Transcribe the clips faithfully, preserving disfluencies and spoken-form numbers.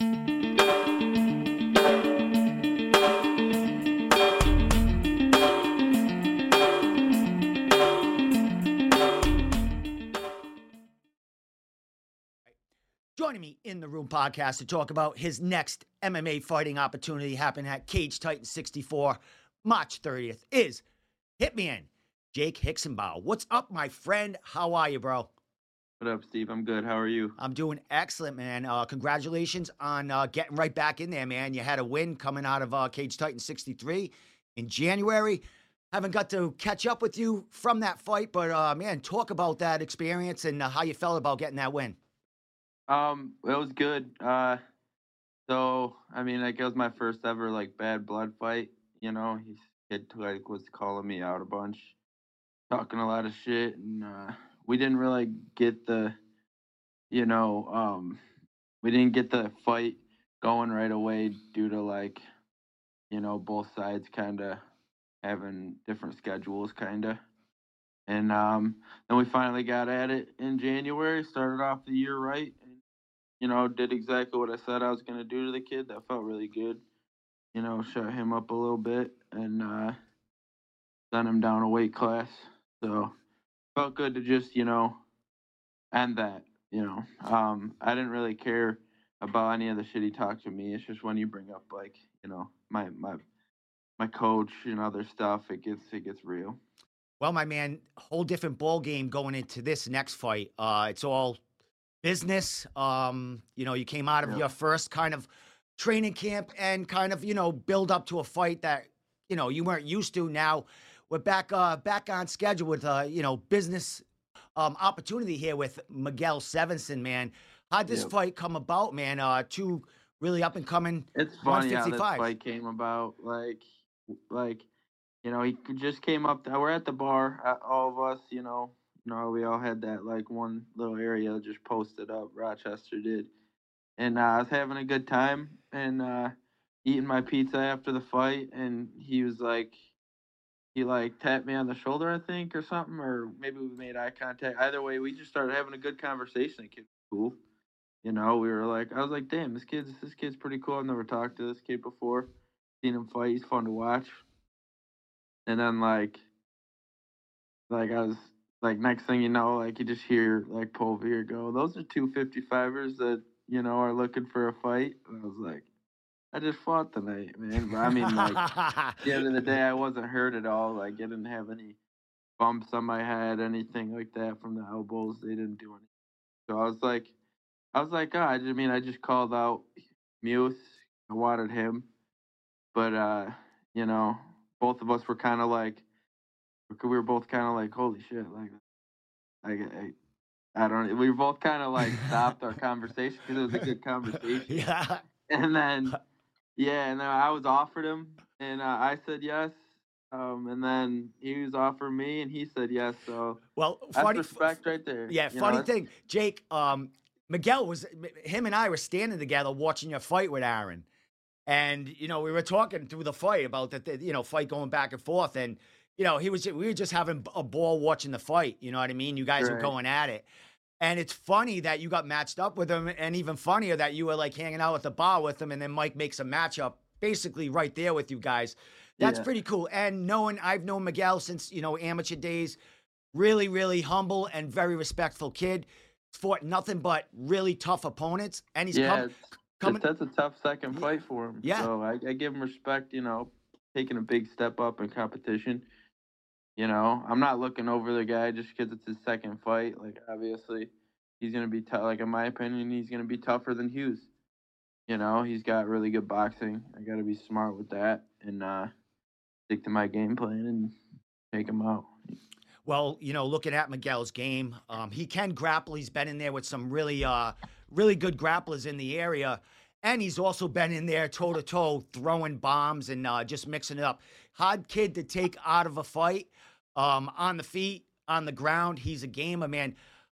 Joining me in the Room podcast to talk about his next M M A fighting opportunity happening at Cage Titan sixty-four, March thirtieth, is Hitman Jake Hicksenbauer. What's up, my friend? How are you, bro? What up, Steve? I'm good. How are you? I'm doing excellent, man. Uh, congratulations on uh, getting right back in there, man. You had a win coming out of uh, Cage Titan sixty-three in January. Haven't got to catch up with you from that fight, but uh, man, talk about that experience and uh, how you felt about getting that win. Um, it was good. Uh, so I mean, like it was my first ever like bad blood fight. You know, he kid like was calling me out a bunch, talking a lot of shit, and uh, we didn't really get the, you know, um, we didn't get the fight going right away due to like, you know, both sides kind of having different schedules, kind of. And um, then we finally got at it in January. Started off the year right, and you know, did exactly what I said I was gonna do to the kid. That felt really good. You know, shut him up a little bit and uh, sent him down a weight class. So felt good to just you know end that. You know, um, I didn't really care about any of the shit he talked to me. It's just when you bring up like you know my my my coach and other stuff, it gets it gets real. Well, my man, whole different ball game going into this next fight. Uh, it's all business. Um, you know, you came out of Yeah. your first kind of training camp and kind of, you know, build up to a fight that, you know, you weren't used to. Now we're back uh back on schedule with uh, you know, business um opportunity here with Miguel Sevenson, man. How'd this Yep. fight come about, man? Uh two really up and coming It's funny how this 155s. fight came about. Like, like you know, he c- just came up. We're at the bar, uh, all of us. You know, you know, we all had that like one little area just posted up. Rochester did, and uh, I was having a good time and uh, eating my pizza after the fight. And he was like, he like tapped me on the shoulder, I think, or something, or maybe we made eye contact. Either way, we just started having a good conversation. The kid was cool. You know, we were like, I was like, damn, this kid's this kid's pretty cool. I've never talked to this kid before. Seen him fight. He's fun to watch. And then like like I was like next thing you know, like you just hear like Povir go, those are two fifty-fivers that, you know, are looking for a fight. And I was like, I just fought tonight, man. But I mean like at the end of the day I wasn't hurt at all. Like I didn't have any bumps on my head, anything like that from the elbows. They didn't do anything. So I was like I was like, oh, I just mean I just called out Muse. I wanted him. But uh, you know, both of us were kinda like we were both kind of like, holy shit, like, like I, I don't. We were both kind of like stopped our conversation because it was a good conversation. Yeah. And then, yeah, and then I was offered him, and uh, I said yes. Um, and then he was offering me, and he said yes. So Well, that's funny, respect right there. yeah, You funny know, that's, thing, Jake, um, Miguel was, him and I were standing together watching your fight with Aaron. And, you know, we were talking through the fight about the, the, you know, fight going back and forth. And, you know, he was, we were just having a ball watching the fight. You know what I mean? You guys were right. going at it. And it's funny that you got matched up with him. And even funnier that you were like hanging out at the bar with him. And then Mike makes a matchup basically right there with you guys. That's Yeah. pretty cool. And knowing, I've known Miguel since, you know, amateur days, really, really humble and very respectful kid. Fought nothing but really tough opponents. And he's Yeah, come, it's, coming. it's, that's a tough second Yeah. fight for him. Yeah. So I, I give him respect. You know, taking a big step up in competition. You know, I'm not looking over the guy just because it's his second fight. Like, obviously, he's gonna be tough. Like, in my opinion, he's gonna be tougher than Hughes. You know, he's got really good boxing. I got to be smart with that and uh, stick to my game plan and take him out. Well, you know, looking at Miguel's game, um, he can grapple. He's been in there with some really, uh, really good grapplers in the area. And he's also been in there toe to toe, throwing bombs and uh, just mixing it up. Hard kid to take out of a fight, um, on the feet, on the ground. He's a gamer, man.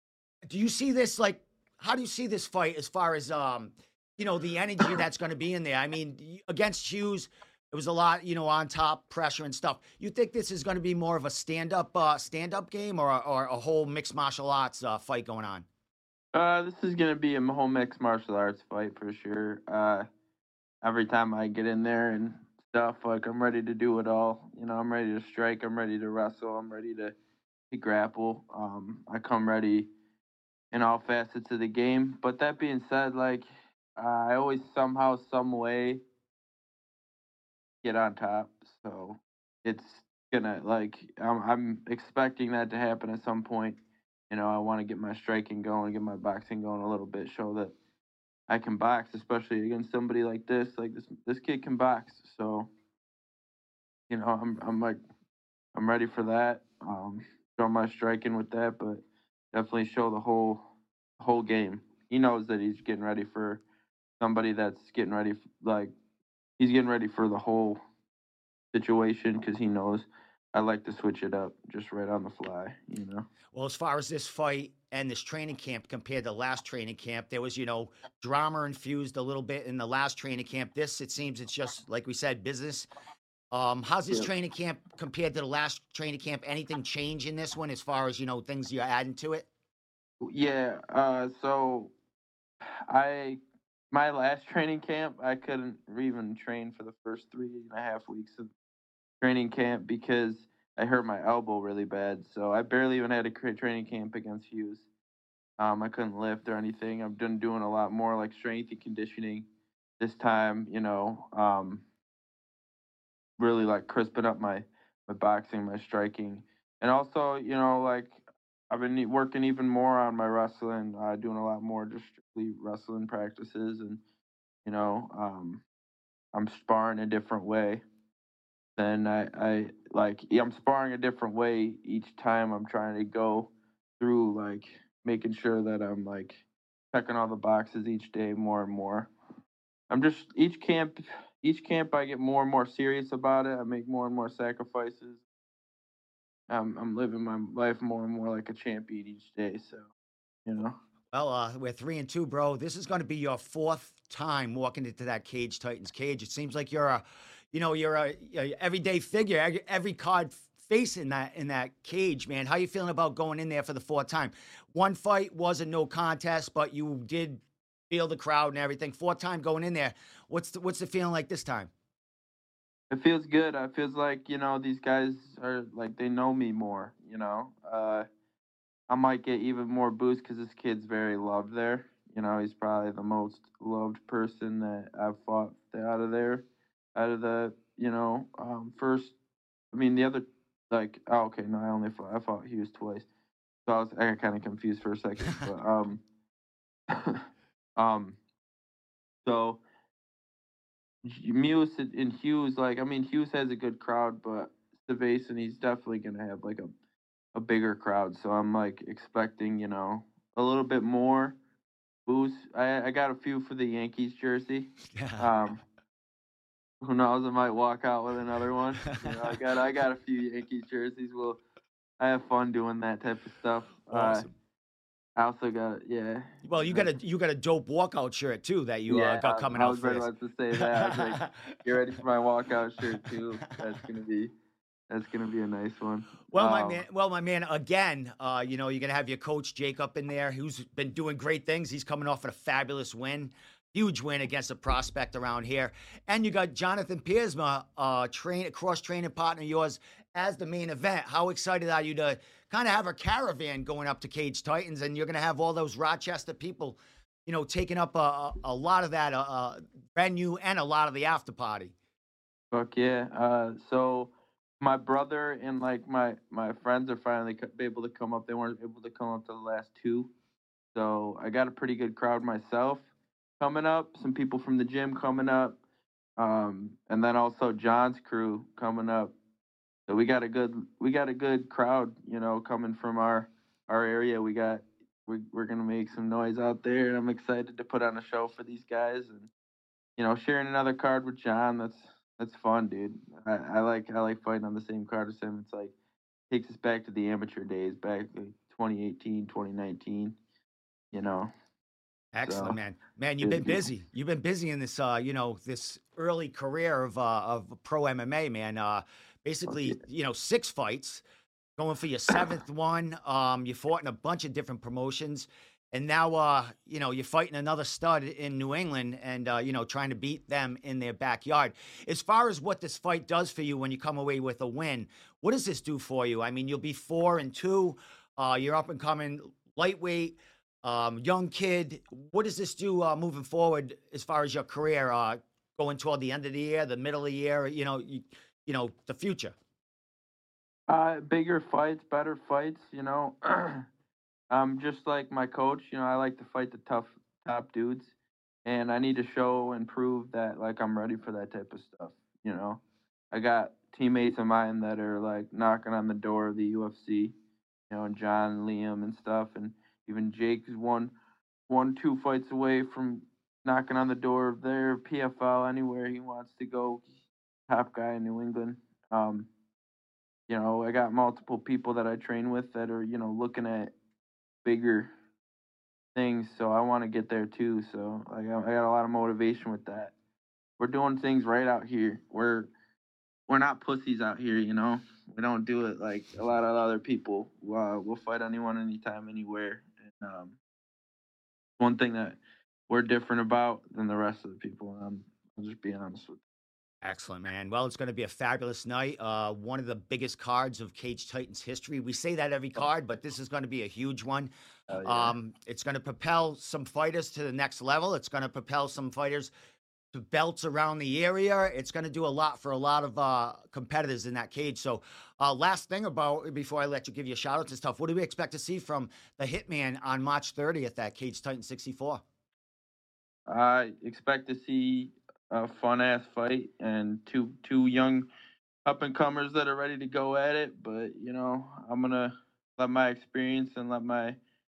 Do you see this like? How do you see this fight as far as um, you know, the energy that's going to be in there? I mean, y- against Hughes, it was a lot, you know, on top pressure and stuff. You think this is going to be more of a stand up, uh, stand up game, or a- or a whole mixed martial arts uh, fight going on? Uh, this is gonna be a home mixed martial arts fight for sure. Uh, every time I get in there and stuff, like I'm ready to do it all. You know, I'm ready to strike. I'm ready to wrestle. I'm ready to, to grapple. Um, I come ready in all facets of the game. But that being said, like uh, I always somehow, some way get on top. So it's gonna like I'm I'm expecting that to happen at some point. You know, I want to get my striking going, get my boxing going a little bit, show that I can box, especially against somebody like this. Like this this kid can box. So, you know, I'm I'm like I'm ready for that. Um show my striking with that, but definitely show the whole whole game. He knows that he's getting ready for somebody that's getting ready f like he's getting ready for the whole situation because he knows I like to switch it up just right on the fly, you know? Well, as far as this fight and this training camp compared to last training camp, there was, you know, drama infused a little bit in the last training camp. This, it seems, it's just like we said, business. Um, how's this Yep. training camp compared to the last training camp? Anything change in this one as far as, you know, things you're adding to it? Yeah, uh, so I my last training camp, I couldn't even train for the first three and a half weeks of training camp because I hurt my elbow really bad. So I barely even had a cra- training camp against Hughes. Um, I couldn't lift or anything. I've been doing a lot more like strength and conditioning this time. You know, um, really like crisping up my my boxing, my striking, and also you know like I've been e- working even more on my wrestling, uh, doing a lot more just strictly wrestling practices, and you know um, I'm sparring a different way than I I like. Yeah, I'm sparring a different way each time. I'm trying to go through like making sure that I'm like checking all the boxes each day more and more. I'm just each camp each camp I get more and more serious about it. I make more and more sacrifices. I'm I'm living my life more and more like a champion each day. So you know, Well, uh, we're three and two, bro. This is going to be your fourth time walking into that Cage Titans cage. It seems like you're a, you know, you're a, a everyday figure. Every, every card face in that in that cage, man. How you feeling about going in there for the fourth time? One fight was a no contest, but you did feel the crowd and everything. Fourth time going in there. What's the, what's the feeling like this time? it feels good. It feels like you know these guys are like they know me more. You know, uh, I might get even more boost because this kid's very loved there. You know, he's probably the most loved person that I've fought out of there, out of the you know um, first. I mean, the other like oh, okay, no, I only fought I fought Hughes twice, so I was I got kind of confused for a second, but um um so Muse and Hughes like I mean Hughes has a good crowd, but Stavason he's definitely gonna have like a a bigger crowd, so I'm like expecting you know a little bit more boost. I I got a few for the Yankees jersey. Um, who knows? I might walk out with another one. You know, I got I got a few Yankees jerseys. Well, I have fun doing that type of stuff. Uh, Awesome. I also got yeah, Well, you got that's a you got a dope walkout shirt too that you uh, yeah. got I, coming I out was for right this. about to say that. I was like, get ready for my walkout shirt too. That's gonna be that's gonna be a nice one. Well, my Um, man, well, my man, again, uh, you know, you're gonna have your coach Jacob in there, who's been doing great things. He's coming off of a fabulous win, huge win against a prospect around here, and you got Jonathan Piersma, uh, train cross training partner of yours as the main event. How excited are you to kind of have a caravan going up to Cage Titans, and you're gonna have all those Rochester people, you know, taking up a, a, a lot of that uh, uh, venue and a lot of the after party. Fuck yeah. Uh, so my brother and like my my friends are finally co- able to come up. They weren't able to come up to the last two, so I got a pretty good crowd myself coming up. Some people from the gym coming up, um, and then also John's crew coming up. So we got a good we got a good crowd, you know, coming from our our area. We got we we're gonna make some noise out there, and I'm excited to put on a show for these guys and you know, sharing another card with John, that's that's fun, dude. I, I like I like fighting on the same card as him. It's like takes us back to the amateur days, back to twenty eighteen, twenty nineteen, you know. Excellent, So man. Man, you've feels been good. busy. You've been busy in this, uh, you know, this early career of uh, of pro M M A, man. Uh, Fuck yeah. basically, you know, six fights, going for your seventh one. Um, you fought in a bunch of different promotions, and now, uh, you know, you're fighting another stud in New England and, uh, you know, trying to beat them in their backyard. As far as what this fight does for you when you come away with a win, what does this do for you? I mean, you'll be four and two. Uh, you're up and coming lightweight, um, young kid. What does this do uh, moving forward as far as your career, uh, going toward the end of the year, the middle of the year, you know, you, you know, the future? Uh, bigger fights, better fights, you know. Um, just like my coach, you know, I like to fight the tough top dudes, and I need to show and prove that like I'm ready for that type of stuff. You know, I got teammates of mine that are like knocking on the door of the U F C. You know, John, Liam, and stuff, and even Jake is one, one, two fights away from knocking on the door of their P F L anywhere he wants to go. Top guy in New England. Um, you know, I got multiple people that I train with that are you know looking at bigger things, so I want to get there too. So like I I got a lot of motivation with that. We're doing things right out here. We're we're not pussies out here, you know. We don't do it like a lot of other people. Uh, we'll fight anyone, anytime, anywhere. And um, one thing that we're different about than the rest of the people. And I'm, I'll just be honest with Excellent, man. Well, it's going to be a fabulous night. Uh, one of the biggest cards of Cage Titans history. We say that every you. card, but this is going to be a huge one. Oh yeah. Um, it's going to propel some fighters to the next level. It's going to propel some fighters to belts around the area. It's going to do a lot for a lot of uh, competitors in that cage. So, uh, last thing about before I let you give you a shout out to stuff, what do we expect to see from the Hitman on March thirtieth at Cage Titan sixty-four? I expect to see a fun ass fight and two two young up and comers that are ready to go at it. But you know, I'm gonna let my experience and let my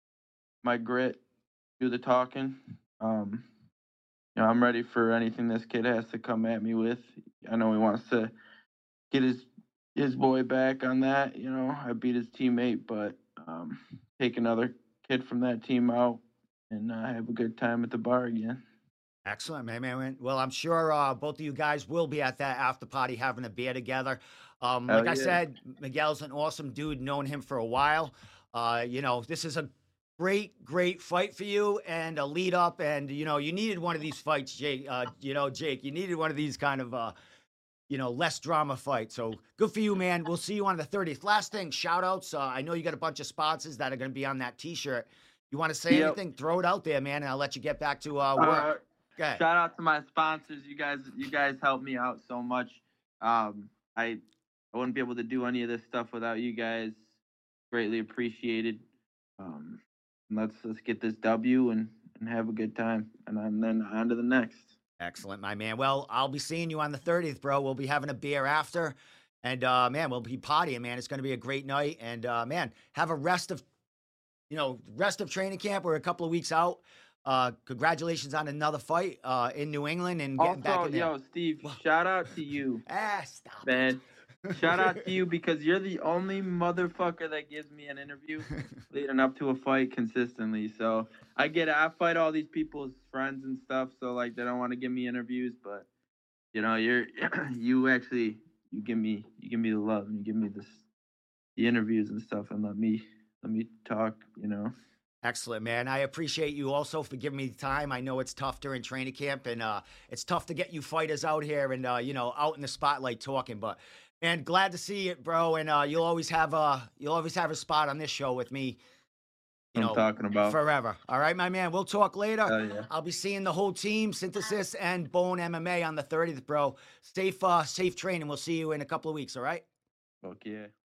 my grit do the talking. Um, you know, I'm ready for anything this kid has to come at me with. I know he wants to get his his boy back on that. You know, I beat his teammate, but um, take another kid from that team out and uh, have a good time at the bar again. Excellent, man, man, man. Well, I'm sure uh, both of you guys will be at that after party having a beer together. Um, Hell like I yeah. said, Miguel's an awesome dude, known him for a while. Uh, you know, this is a great, great fight for you and a lead up. And, you know, you needed one of these fights, Jake. Uh, you know, Jake, you needed one of these kind of, uh, you know, less drama fights. So good for you, man. We'll see you on the thirtieth. Last thing, shout outs. Uh, I know you got a bunch of sponsors that are going to be on that t shirt. You want to say Yep. anything? Throw it out there, man, and I'll let you get back to uh, Uh, work. Go ahead. Shout out to my sponsors. You guys, you guys help me out so much. Um, I I wouldn't be able to do any of this stuff without you guys. Greatly appreciated. Um, let's let's get this W and and have a good time, and then then on to the next. Excellent, my man. Well, I'll be seeing you on the thirtieth, bro. We'll be having a beer after. And uh man, we'll be partying, man. It's gonna be a great night. And uh man, have a rest of you know, rest of training camp. We're a couple of weeks out. Uh congratulations on another fight uh in New England and getting back Also, in there. yo, Steve, Well, shout out to you, ah, stop man. Shout out to it. you because you're the only motherfucker that gives me an interview leading up to a fight consistently. So I get it. I fight all these people's friends and stuff, so like they don't want to give me interviews, but you know, you're you actually you give me you give me the love and you give me this the interviews and stuff and let me let me talk, you know. Excellent, man. I appreciate you also for giving me the time. I know it's tough during training camp, and uh, it's tough to get you fighters out here and uh, you know out in the spotlight talking. But man, glad to see it, bro. And uh, you'll always have a you'll always have a spot on this show with me. You I'm know, talking about. forever. All right, my man. We'll talk later. Oh yeah. I'll be seeing the whole team, Synthesis and Bone M M A on the thirtieth, bro. Safe, uh, safe training. We'll see you in a couple of weeks. All right. Fuck yeah.